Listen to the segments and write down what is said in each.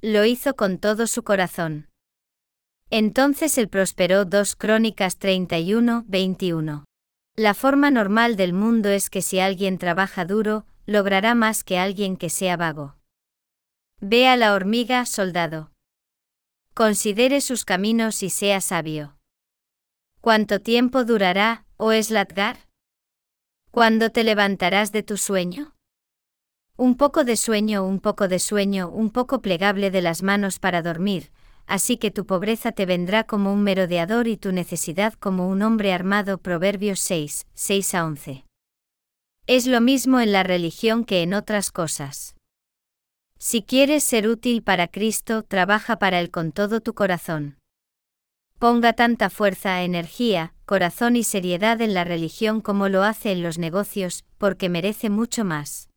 lo hizo con todo su corazón. Entonces él prosperó. 2 Crónicas 31:21. La forma normal del mundo es que si alguien trabaja duro, logrará más que alguien que sea vago. Ve a la hormiga, soldado. Considere sus caminos y sea sabio. ¿Cuánto tiempo durará, oh Eslatgar? ¿Cuándo te levantarás de tu sueño? Un poco de sueño, un poco de sueño, un poco plegable de las manos para dormir, así que tu pobreza te vendrá como un merodeador y tu necesidad como un hombre armado. Proverbios 6:6-11. Es lo mismo en la religión que en otras cosas. Si quieres ser útil para Cristo, trabaja para Él con todo tu corazón. Ponga tanta fuerza, energía, corazón y seriedad en la religión como lo hace en los negocios, porque merece mucho más.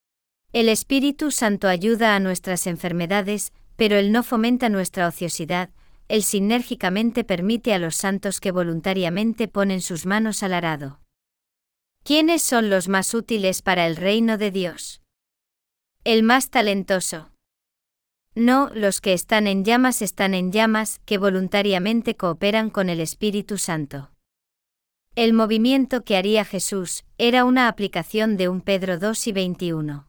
El Espíritu Santo ayuda a nuestras enfermedades, pero Él no fomenta nuestra ociosidad. Él sinérgicamente permite a los santos que voluntariamente ponen sus manos al arado. ¿Quiénes son los más útiles para el reino de Dios? El más talentoso. No, los que están en llamas, que voluntariamente cooperan con el Espíritu Santo. El movimiento que haría Jesús era una aplicación de 1 Pedro 2:21.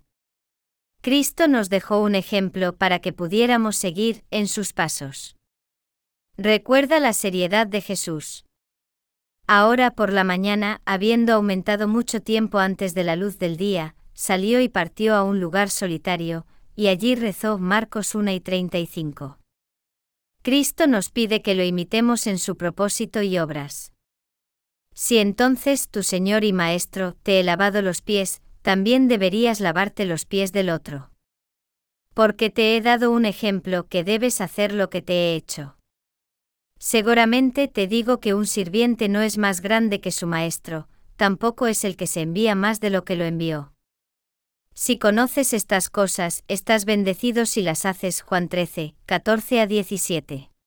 Cristo nos dejó un ejemplo para que pudiéramos seguir en sus pasos. Recuerda la seriedad de Jesús. Ahora por la mañana, habiendo aumentado mucho tiempo antes de la luz del día, salió y partió a un lugar solitario, y allí rezó. Marcos 1:35. Cristo nos pide que lo imitemos en su propósito y obras. Si entonces tu Señor y Maestro te he lavado los pies, también deberías lavarte los pies del otro. Porque te he dado un ejemplo que debes hacer lo que te he hecho. Seguramente te digo que un sirviente no es más grande que su maestro, tampoco es el que se envía más de lo que lo envió. Si conoces estas cosas, estás bendecido si las haces. Juan 13:14-17.